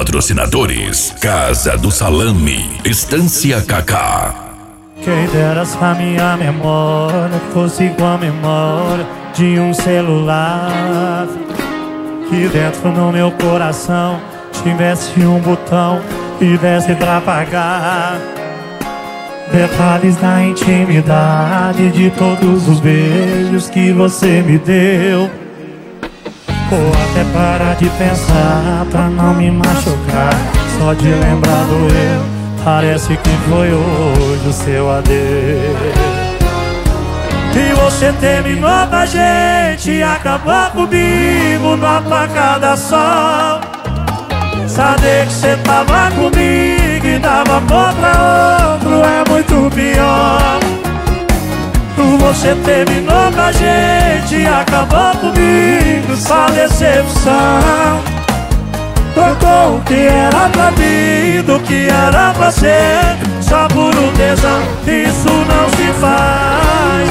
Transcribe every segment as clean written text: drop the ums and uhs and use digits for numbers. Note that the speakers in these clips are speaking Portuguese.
Patrocinadores: Casa do Salame, Estância Kaká. Quem dera se a minha memória fosse igual a memória de um celular, que dentro no meu coração tivesse um botão e desse pra apagar detalhes da intimidade de todos os beijos que você me deu. Ou até parar de pensar pra não me machucar, só de lembrar do eu, parece que foi hoje o seu adeus. E você terminou com a gente, acabou comigo numa facada só. Saber que você tava comigo e dava amor pra outro é muito pior. Você terminou com a gente, acabou comigo, só decepção. Trocou o que era pra mim do que era pra ser, só por um tesão, isso não se faz,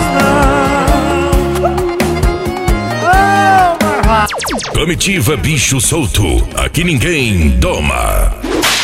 não. Comitiva Bicho Solto, aqui ninguém doma.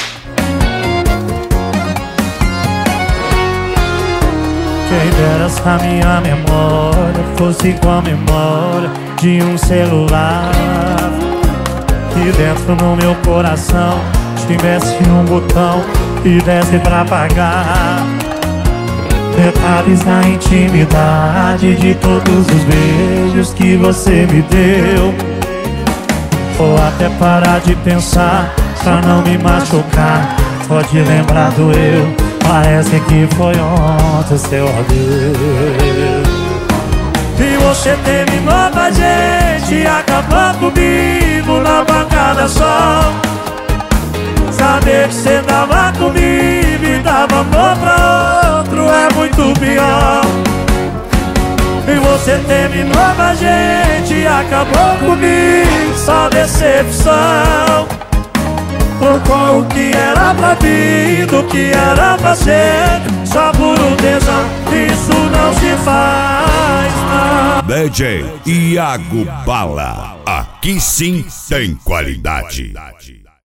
Quem dera se a minha memória fosse igual a memória de um celular, que dentro no meu coração tivesse um botão e desse pra apagar detalhes da intimidade de todos os beijos que você me deu. Ou até parar de pensar pra não me machucar, só de lembrar do eu, parece que foi ontem seu adeus. E você terminou com a gente, acabou comigo na bancada só. Saber que você tava comigo e dava amor pra outro é muito pior. E você terminou com a gente, acabou comigo, só decepção. Trocou o que era pra mim do que era pra ser, só por um tesão, isso não se faz, não. DJ Iago Bala, aqui sim tem qualidade.